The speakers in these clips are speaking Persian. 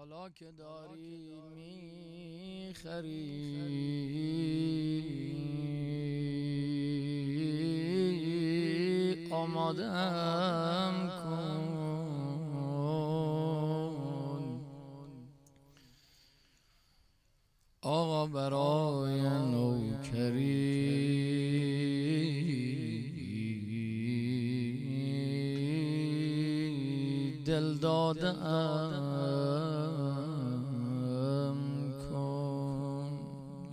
حالا که داری میخری آمادم کن آقا برای نوکری دل دادم کن.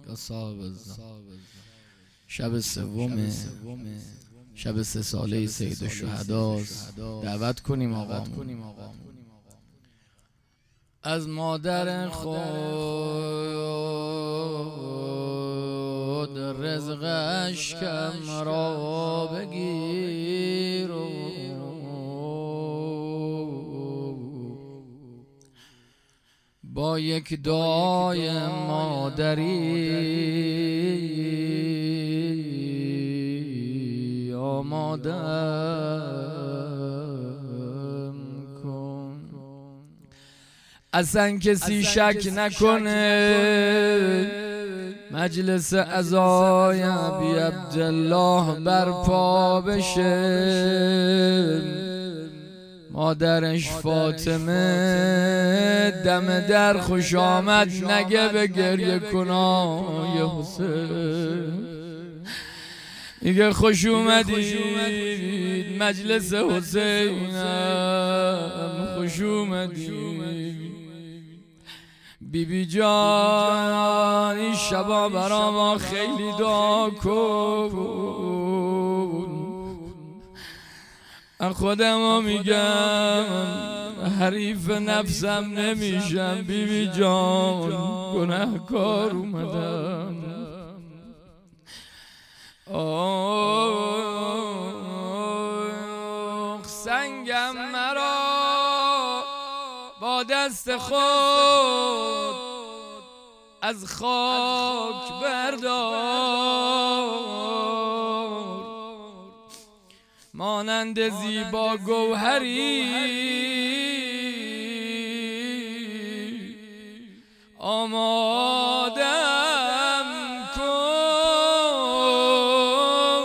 شب سوم شب 3 ساله سید الشهداست. دعوت کنیم آقا از مادر خود رزقش کم را بگیر با یک دعای مادری آمادم کن. اصلا کسی شک نکنه مجلس عزای ابی عبدالله برپا بشه. مادرش فاطمه دم در خوش آمد نگه به گریه کنای حسین. میگه خوش اومدید مجلس حسینم، خوش اومدید بیبی جان. این شبا برا ما خیلی دعا کن. خودمو میگم حریف نفسم نمیشم بیبی جان، گناهکار اومدم. سنگم مرا با دست خود از خاک بردار، مانند زیبا گوهری آمادم کن.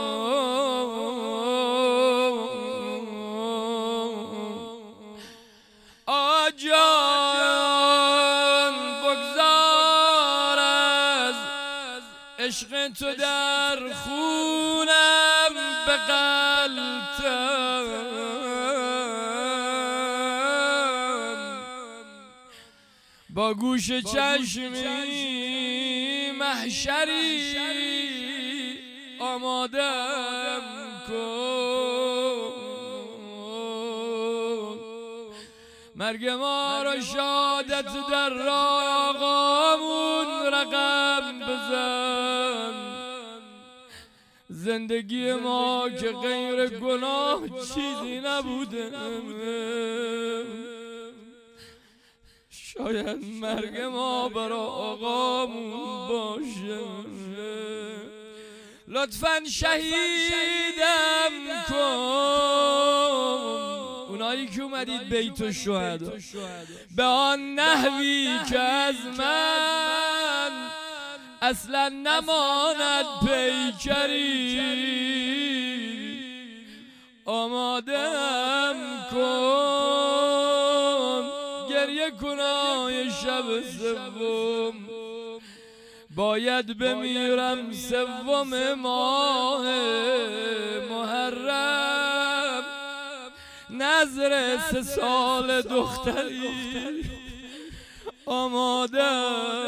آجان بگذار از عشق تو در خونم بغلتم، با گوش چشمی محشری آمادم کن. مرگ ما را شهادت در راه آقامون رقم بزن. زندگی ما که غیر گناه چیزی نبوده، شاید مرگ ما برا آقامون باشه. لطفاً شهیدم کن. اونایی که اومدید بیت الشهدا به آن نحوی که از من اصلا نماند پیکری آمادم کن. گریه کنای شب سوم باید بمیرم سوم ماه محرم. نظر 3 سال دختری آمادم